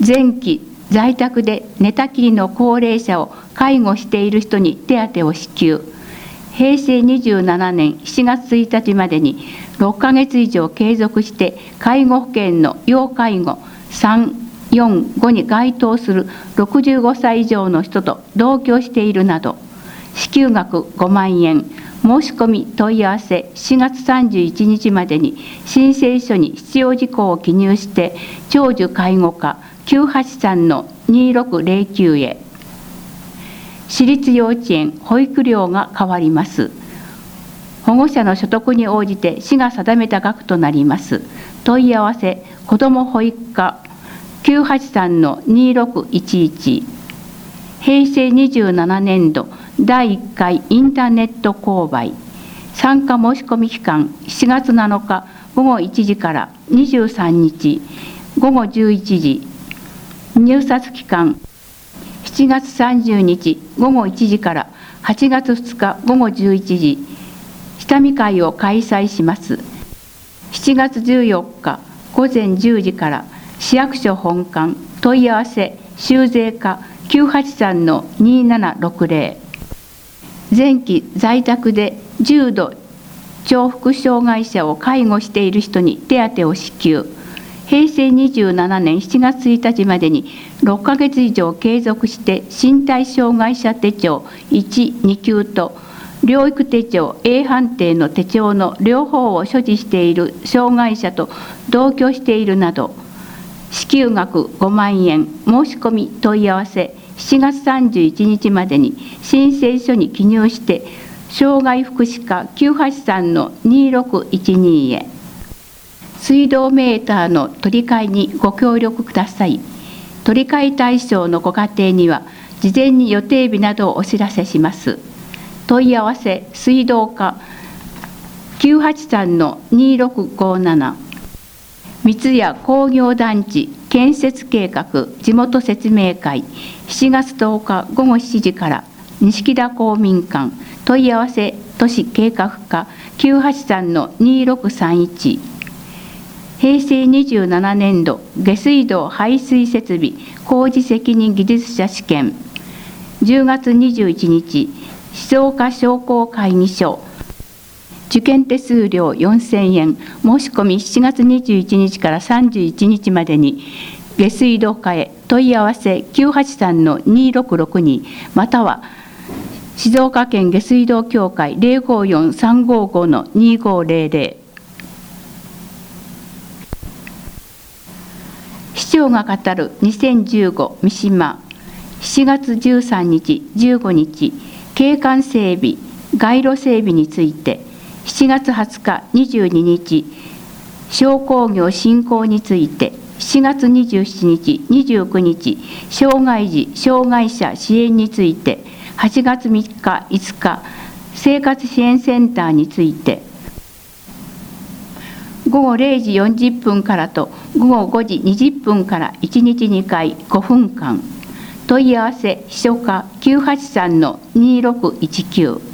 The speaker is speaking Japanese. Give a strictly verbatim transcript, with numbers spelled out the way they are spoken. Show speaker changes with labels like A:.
A: 前期在宅で寝たきりの高齢者を介護している人に手当を支給。へいせいにじゅうななねんしちがつついたちまでにろっかげつ以上継続して介護保険の要介護さん、よん、ごに該当するろくじゅうごさい以上の人と同居しているなど、支給額ごまんえん、申し込み問い合わせしがつさんじゅういちにちまでに申請書に必要事項を記入して長寿介護課 きゅうはちさんのにろくぜろきゅう へ。私立幼稚園保育料が変わります。保護者の所得に応じて市が定めた額となります。問い合わせ子ども保育課 きゅうはちさんのにろくいちいち。へいせいにじゅうななねんどだいいっかいインターネット購買。参加申し込み期間しがつなのかごごいちじからにじゅうさんにちごごじゅういちじ。入札期間しちがつさんじゅうにちごごいちじからはちがつふつかごごじゅういちじ。下見会を開催します。しちがつじゅうよっかごぜんじゅうじから市役所本館。問い合わせ修税課 きゅうはちさんのにななろくぜろ。前期在宅で重度重複障害者を介護している人に手当を支給。へいせいにじゅうななねんしちがつついたちまでにろっかげつ以上継続して身体障害者手帳いち、にきゅうと療育手帳 エー 判定の手帳の両方を所持している障害者と同居しているなど、支給額ごまんえん、申し込み問い合わせしちがつさんじゅういちにちまでに申請書に記入して障害福祉課 きゅうはちさんのにろくいちに へ。水道メーターの取り替えにご協力ください。取り替え対象のご家庭には事前に予定日などをお知らせします。問い合わせ水道課 きゅうはちさんのにろくごなな。三ツ矢工業団地建設計画地元説明会しちがつとおかごごしちじから錦田公民館。問い合わせ都市計画課 きゅうはちさんのにろくさんいち。へいせいにじゅうななねんど下水道排水設備工事責任技術者試験。じゅうがつにじゅういちにち静岡商工会議所。受験手数料よんせんえん。申し込みしちがつにじゅういちにちからさんじゅういちにちまでに下水道課へ。問い合わせきゅうはちさんのにろくろくにまたは静岡県下水道協会 ぜろごよんさんごごのにごぜろぜろ。市長が語るにせんじゅうご三島。しちがつじゅうさんにちじゅうごにち景観整備街路整備について。しちがつはつかにじゅうににち商工業振興について。しちがつにじゅうしちにちにじゅうくにち障害児障害者支援について。はちがつみっかいつか生活支援センターについて。ごごれいじよんじゅっぷんからとごごごじにじゅっぷんからいちにちにかいごふんかん。問い合わせ秘書課 きゅうはちさんのにろくいちきゅう。